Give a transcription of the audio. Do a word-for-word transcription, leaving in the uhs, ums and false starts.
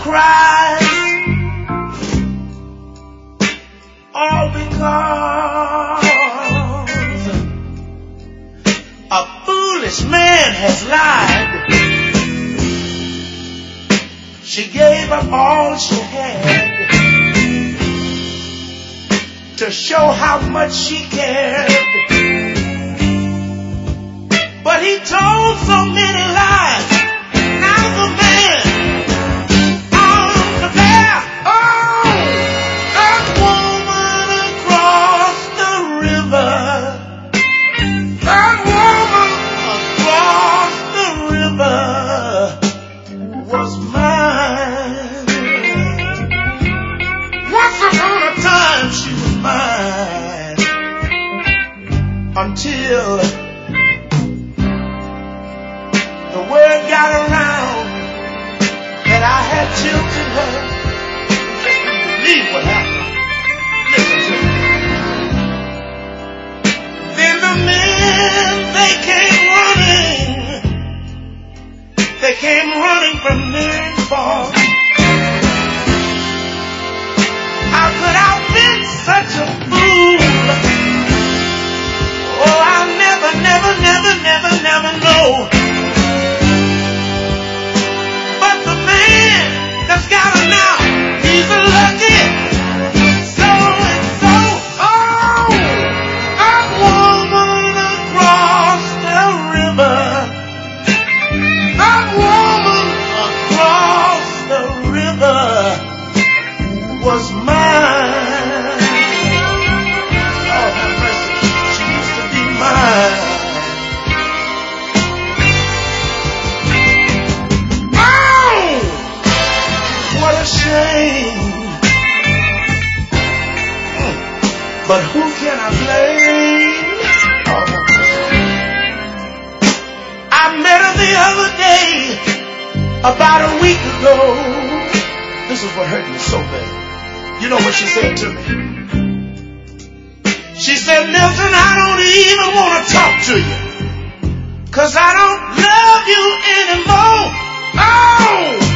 cries, all because a foolish man has lied. She gave up all she had to show how much she cared. But he told so many lies. Now the man on the bear, oh, that woman across the river, that woman across the river was mine. Once upon a time she was mine, until the word got around that I had jilted her. You just couldn't believe what happened. Listen to me. Then the men, they came running. They came running from near and far. How could I have been such a fool? Oh, I'll never, never, never, never, never know. That's got her now. He's a lucky so and so. Oh, that woman across the river. That woman across the river was mine. Oh, have mercy. She used to be mine. But who can I blame? Oh. I met her the other day, about a week ago. This is what hurt me so bad. You know what she said to me? She said, Milton, I don't even want to talk to you, 'cause I don't love you anymore. Oh!